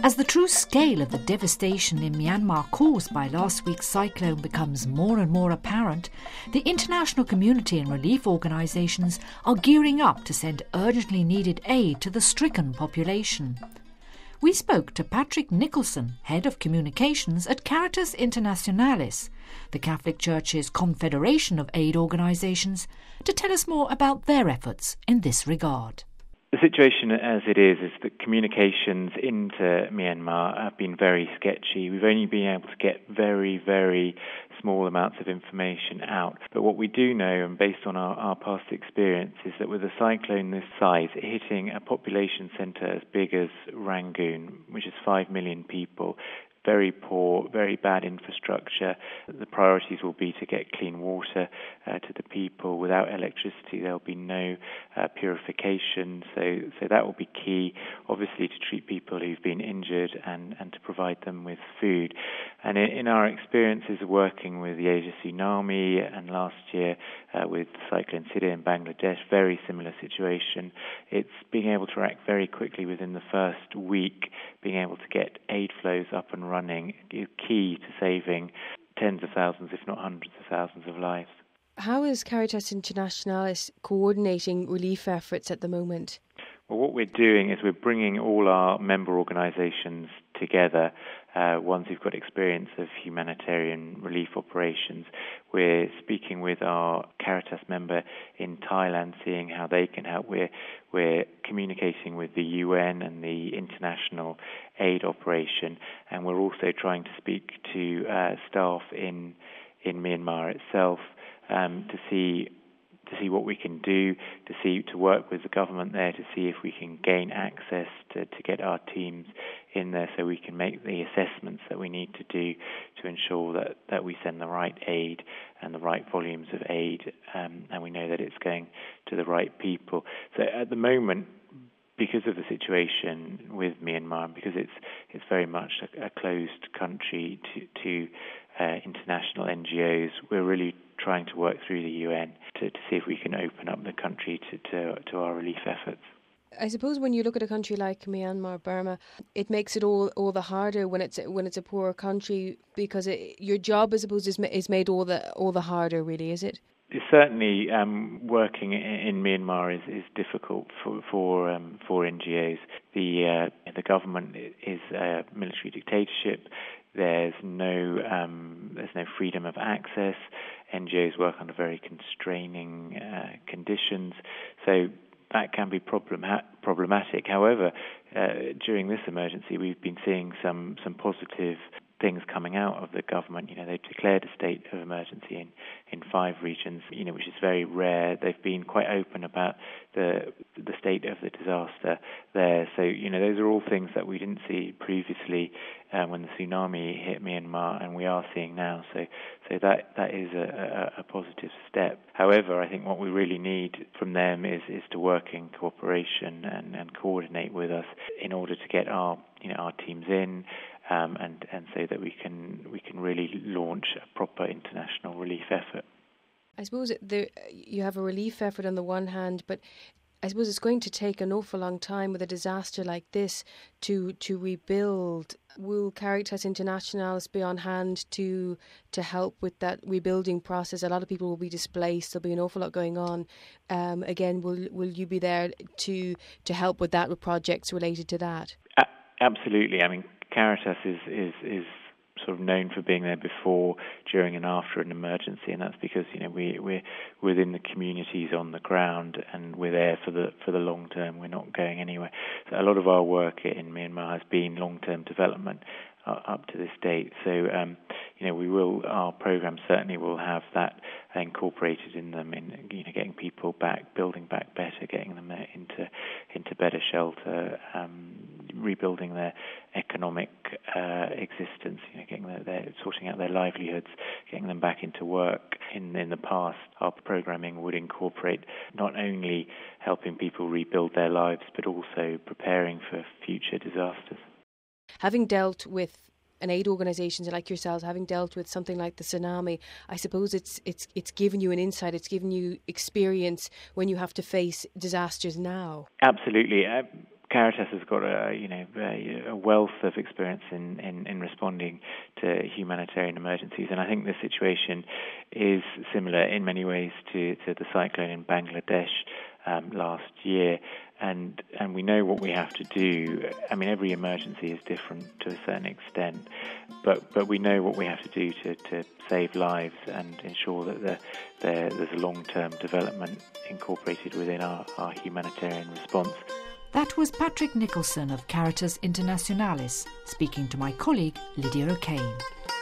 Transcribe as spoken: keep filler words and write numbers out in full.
As the true scale of the devastation in Myanmar caused by last week's cyclone becomes more and more apparent, the international community and relief organisations are gearing up to send urgently needed aid to the stricken population. We spoke to Patrick Nicholson, Head of Communications at Caritas Internationalis, the Catholic Church's confederation of aid organisations, to tell us more about their efforts in this regard. The situation as it is is that communications into Myanmar have been very sketchy. We've only been able to get very, very small amounts of information out. But what we do know, and based on our, our past experience, is that with a cyclone this size, hitting a population centre as big as Rangoon, which is five million people, very poor, very bad infrastructure. The priorities will be to get clean water uh, to the people. Without electricity, there'll be no uh, purification. So, so that will be key, obviously, to treat people who've been injured and, and to provide them with food. And in, in our experiences of working with the Asia Tsunami and last year uh, with Cyclone Sidr in Bangladesh, very similar situation. It's being able to act very quickly within the first week, being able to get aid flows up and running is key to saving tens of thousands, if not hundreds of thousands of lives. How is Caritas Internationalis coordinating relief efforts at the moment? Well, what we're doing is we're bringing all our member organisations together, uh, ones who've got experience of humanitarian relief operations. We're speaking with our Caritas member in Thailand, seeing how they can help. We're, we're communicating with the U N and the international aid operation, and we're also trying to speak to uh, staff in in Myanmar itself um, to see to see what we can do, to see to work with the government there to see if we can gain access to, to get our teams in there so we can make the assessments that we need to do to ensure that, that we send the right aid and the right volumes of aid, um, and we know that it's going to the right people. So at the moment, because of the situation with Myanmar, because it's it's very much a, a closed country to, to uh, international N G Os, we're really trying to work through the U N to, to see if we can open up the country to, to, to our relief efforts. I suppose when you look at a country like Myanmar, Burma, it makes it all, all the harder when it's when it's a poor country, because it, your job, I suppose, is is made all the all the harder. Really, is it? Certainly, um, working in, in Myanmar is, is difficult for for, um, for N G Os. The uh, the government is a military dictatorship. There's no um, there's no freedom of access. N G Os work under very constraining uh, conditions, so that can be problem- problematic. However, uh, during this emergency, we've been seeing some some positive things coming out of the government. You know, they've declared a state of emergency in, in five regions, you know, which is very rare. They've been quite open about the the state of the disaster there. So, you know, those are all things that we didn't see previously uh, when the tsunami hit Myanmar, and we are seeing now. So, so that that is a, a, a positive step. However, I think what we really need from them is, is to work in cooperation and, and coordinate with us in order to get our you know our teams in. Um, and, and so that we can we can really launch a proper international relief effort. I suppose there, you have a relief effort on the one hand, but I suppose it's going to take an awful long time with a disaster like this to to rebuild. Will Caritas Internationalis be on hand to to help with that rebuilding process? A lot of people will be displaced. There'll be an awful lot going on. Um, again, will will you be there to to help with that, with projects related to that? Uh, absolutely. I mean, Caritas is, is, is sort of known for being there before, during and after an emergency, and that's because, you know, we, we're within the communities on the ground and we're there for the for the long term. We're not going anywhere. So a lot of our work in Myanmar has been long-term development uh, up to this date. So, um, you know, we will, our program certainly will have that incorporated in them, in, you know, getting people back, building back better, getting them into into better shelter, um, rebuilding their economic uh, existence, you know, getting their, their sorting out their livelihoods, getting them back into work. In in the past, our programming would incorporate not only helping people rebuild their lives, but also preparing for future disasters. Having dealt with an aid organisations like yourselves, having dealt with something like the tsunami, I suppose it's it's it's given you an insight, it's given you experience when you have to face disasters now. Absolutely. Uh, Caritas has got a you know a wealth of experience in, in, in responding to humanitarian emergencies, and I think the situation is similar in many ways to, to the cyclone in Bangladesh um, last year. And and we know what we have to do. I mean, every emergency is different to a certain extent, but but we know what we have to do to, to save lives and ensure that the, the, there's a long-term development incorporated within our, our humanitarian response. That was Patrick Nicholson of Caritas Internationalis, speaking to my colleague Lydia O'Kane.